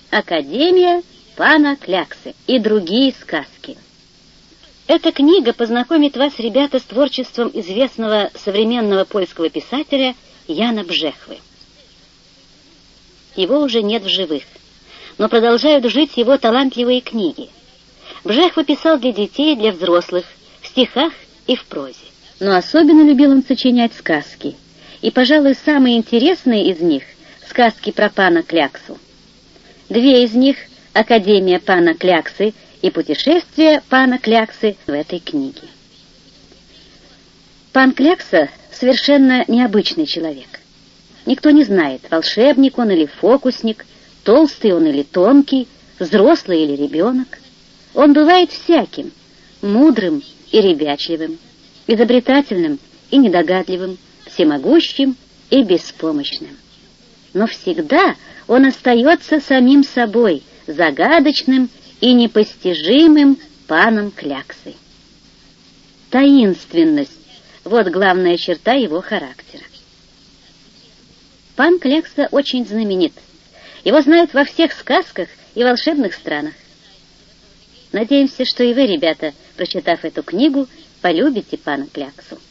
Академия пана Кляксы и другие сказки. Эта книга познакомит вас, ребята, с творчеством известного современного польского писателя Яна Бжехвы. Его уже нет в живых, но продолжают жить его талантливые книги. Бжехва писал для детей и для взрослых, в стихах и в прозе. Но особенно любил он сочинять сказки, и, пожалуй, самые интересные из них — сказки про пана Кляксу. Две из них — «Академия пана Кляксы» и «Путешествие пана Кляксы» в этой книге. Пан Клякса совершенно необычный человек. Никто не знает, волшебник он или фокусник, толстый он или тонкий, взрослый или ребенок. Он бывает всяким, мудрым и ребячливым, изобретательным и недогадливым, всемогущим и беспомощным. Но всегда он остается самим собой, загадочным и непостижимым паном Кляксой. Таинственность — вот главная черта его характера. Пан Клякса очень знаменит. Его знают во всех сказках и волшебных странах. Надеемся, что и вы, ребята, прочитав эту книгу, полюбите пана Кляксу.